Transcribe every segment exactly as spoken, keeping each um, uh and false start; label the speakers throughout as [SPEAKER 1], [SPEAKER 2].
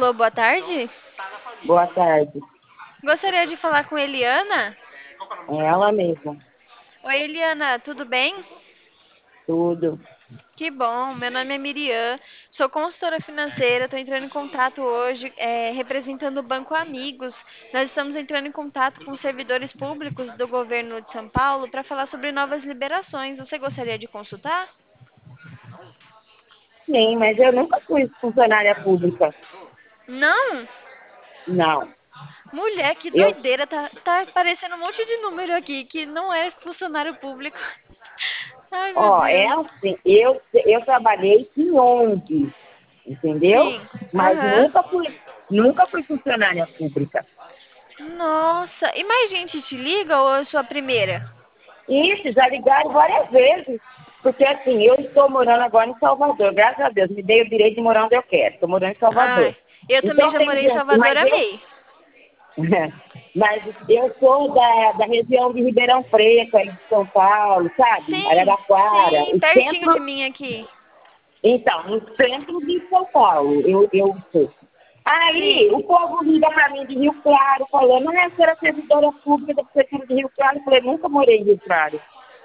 [SPEAKER 1] Alô, boa tarde.
[SPEAKER 2] Boa tarde.
[SPEAKER 1] Gostaria de falar com Eliana.
[SPEAKER 2] É ela mesma.
[SPEAKER 1] Oi, Eliana, tudo bem?
[SPEAKER 2] Tudo.
[SPEAKER 1] Que bom, meu nome é Miriam, sou consultora financeira, estou entrando em contato hoje é, representando o Banco Amigos. Nós estamos entrando em contato com servidores públicos do governo de São Paulo para falar sobre novas liberações. Você gostaria de consultar?
[SPEAKER 2] Sim, mas eu nunca fui funcionária pública.
[SPEAKER 1] Não?
[SPEAKER 2] Não.
[SPEAKER 1] Mulher, que
[SPEAKER 2] Eu,
[SPEAKER 1] doideira, tá, tá aparecendo um monte de número aqui que não é funcionário público. Ai, meu
[SPEAKER 2] ó, é
[SPEAKER 1] Deus.
[SPEAKER 2] assim, eu, eu trabalhei em O N G, entendeu?
[SPEAKER 1] Sim,
[SPEAKER 2] Mas
[SPEAKER 1] aham.
[SPEAKER 2] nunca fui, nunca fui funcionária pública.
[SPEAKER 1] Nossa, e mais gente te liga ou é a sua primeira?
[SPEAKER 2] Isso, já ligaram várias vezes. Porque assim, eu estou morando agora em Salvador, graças a Deus, me dei o direito de morar onde eu quero. Estou morando em Salvador.
[SPEAKER 1] Ai, eu também
[SPEAKER 2] Então
[SPEAKER 1] já
[SPEAKER 2] tem
[SPEAKER 1] morei em
[SPEAKER 2] gente,
[SPEAKER 1] Salvador,
[SPEAKER 2] mas eu
[SPEAKER 1] amei.
[SPEAKER 2] Mas eu sou da, da região de Ribeirão Preto, aí de São Paulo, sabe?
[SPEAKER 1] Sim,
[SPEAKER 2] Araraquara,
[SPEAKER 1] sim,
[SPEAKER 2] o
[SPEAKER 1] pertinho de
[SPEAKER 2] centro.
[SPEAKER 1] mim aqui.
[SPEAKER 2] Então, no centro de São Paulo, eu, eu sou. Aí,
[SPEAKER 1] Sim.
[SPEAKER 2] o povo liga para mim de Rio Claro, falando, ah, você era servidora pública da Prefeitura de Rio Claro. Eu falei, nunca morei em Rio Claro.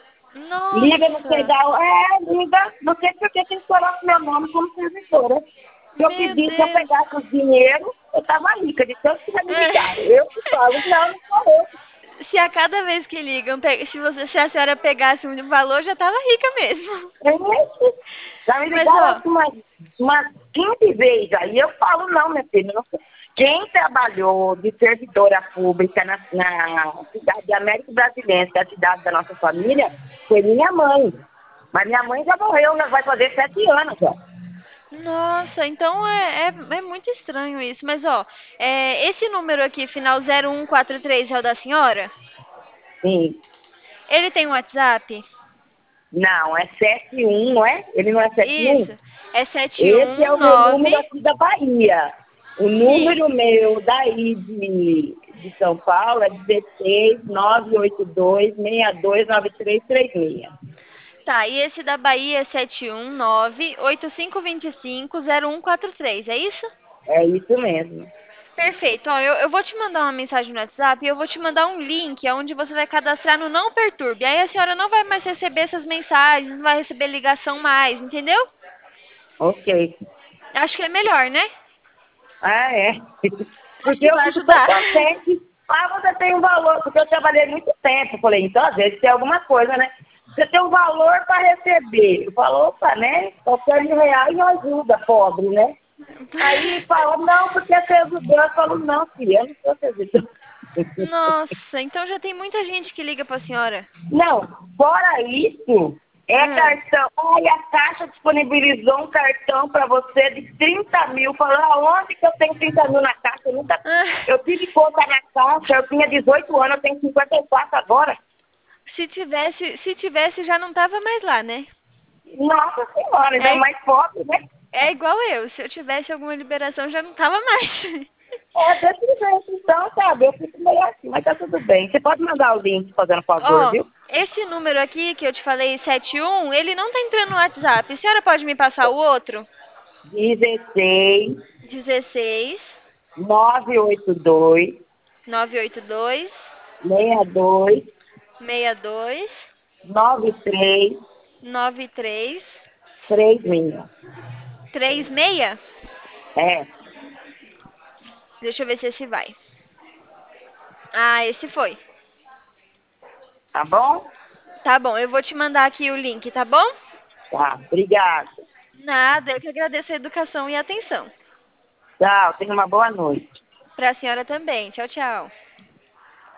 [SPEAKER 2] Liga, não sei
[SPEAKER 1] Nossa,
[SPEAKER 2] da... É, liga, não sei porque que eles colocam meu nome como servidora. Se eu
[SPEAKER 1] meu
[SPEAKER 2] pedisse, se eu
[SPEAKER 1] Deus.
[SPEAKER 2] pegasse o dinheiro, eu estava rica, de tanto que já me ligaram.
[SPEAKER 1] É.
[SPEAKER 2] Eu que falo, não, não sou eu.
[SPEAKER 1] Se a cada vez que ligam, pe- se, você, se a senhora pegasse um valor, já tava rica mesmo.
[SPEAKER 2] É, já me
[SPEAKER 1] Mas,
[SPEAKER 2] ligaram
[SPEAKER 1] ó,
[SPEAKER 2] acho que umas, umas quinze vezes. Aí eu falo, não, minha filha, não sei. Quem trabalhou de servidora pública na, na cidade de Américo Brasilense, que é a cidade da nossa família, foi minha mãe. Mas minha mãe já morreu, né? Vai fazer sete anos já.
[SPEAKER 1] nossa, então é, é, é muito estranho isso. Mas, ó, é, esse número aqui, final zero um quatro três, é o da senhora?
[SPEAKER 2] Sim.
[SPEAKER 1] Ele tem WhatsApp?
[SPEAKER 2] Não, é sete um, não é? Ele não é sete um.
[SPEAKER 1] Isso. É sete
[SPEAKER 2] Esse é
[SPEAKER 1] um
[SPEAKER 2] o meu
[SPEAKER 1] nove.
[SPEAKER 2] número aqui da Bahia. O
[SPEAKER 1] Sim.
[SPEAKER 2] número meu daí de, de São Paulo é dezesseis nove oito dois seis dois nove três três seis.
[SPEAKER 1] Tá, e esse da Bahia é sete um nove oito cinco dois cinco zero um quatro três, é isso?
[SPEAKER 2] É isso mesmo.
[SPEAKER 1] Perfeito. Ó, eu, eu vou te mandar uma mensagem no WhatsApp e eu vou te mandar um link onde você vai cadastrar no Não Perturbe. Aí a senhora não vai mais receber essas mensagens, não vai receber ligação mais, entendeu?
[SPEAKER 2] Ok.
[SPEAKER 1] Acho que é melhor, né?
[SPEAKER 2] Ah, é.
[SPEAKER 1] Acho
[SPEAKER 2] Porque
[SPEAKER 1] que
[SPEAKER 2] eu
[SPEAKER 1] vai
[SPEAKER 2] fico tão
[SPEAKER 1] ajudar.
[SPEAKER 2] contente. Ah, você tem um valor, porque eu trabalhei muito tempo. Eu falei, então às vezes tem alguma coisa, né? Você tem um valor para receber. Eu falo, opa, né? Qualquer mil reais ajuda, pobre, né? Aí fala, não, porque é servidor. Eu falo, não, filha, eu não sou servidor.
[SPEAKER 1] Nossa, então já tem muita gente que liga pra senhora.
[SPEAKER 2] Não, fora isso, é
[SPEAKER 1] Ah.
[SPEAKER 2] cartão. Olha, a Caixa disponibilizou um cartão para você de trinta mil. Falou, aonde que eu tenho trinta mil na Caixa? Eu nunca.
[SPEAKER 1] Ah.
[SPEAKER 2] Eu tive conta na Caixa, eu tinha dezoito anos, eu tenho cinquenta e quatro agora.
[SPEAKER 1] Se tivesse, se tivesse já não tava mais lá, né?
[SPEAKER 2] Nossa senhora, ainda
[SPEAKER 1] É,
[SPEAKER 2] mais pobre, né?
[SPEAKER 1] é igual eu. Se eu tivesse alguma liberação já não tava mais.
[SPEAKER 2] É desse jeito, então, sabe? Eu fico meio assim, mas tá tudo bem. Você pode mandar o link fazendo favor,
[SPEAKER 1] Ó,
[SPEAKER 2] viu?
[SPEAKER 1] esse número aqui que eu te falei, sete um, ele não tá entrando no WhatsApp. A senhora pode me passar o outro?
[SPEAKER 2] dezesseis,
[SPEAKER 1] Dezesseis
[SPEAKER 2] nove oito dois,
[SPEAKER 1] nove oito dois
[SPEAKER 2] seis dois,
[SPEAKER 1] seis dois
[SPEAKER 2] nove três
[SPEAKER 1] nove três
[SPEAKER 2] três seis.
[SPEAKER 1] três seis.
[SPEAKER 2] É,
[SPEAKER 1] Deixa eu ver se esse vai. Ah, esse foi.
[SPEAKER 2] tá bom?
[SPEAKER 1] Tá bom, eu vou te mandar aqui o link, tá bom?
[SPEAKER 2] Tá, obrigada.
[SPEAKER 1] Nada, eu que agradeço a educação e a atenção.
[SPEAKER 2] Tchau, tenha uma boa noite.
[SPEAKER 1] Pra senhora também. Tchau, tchau.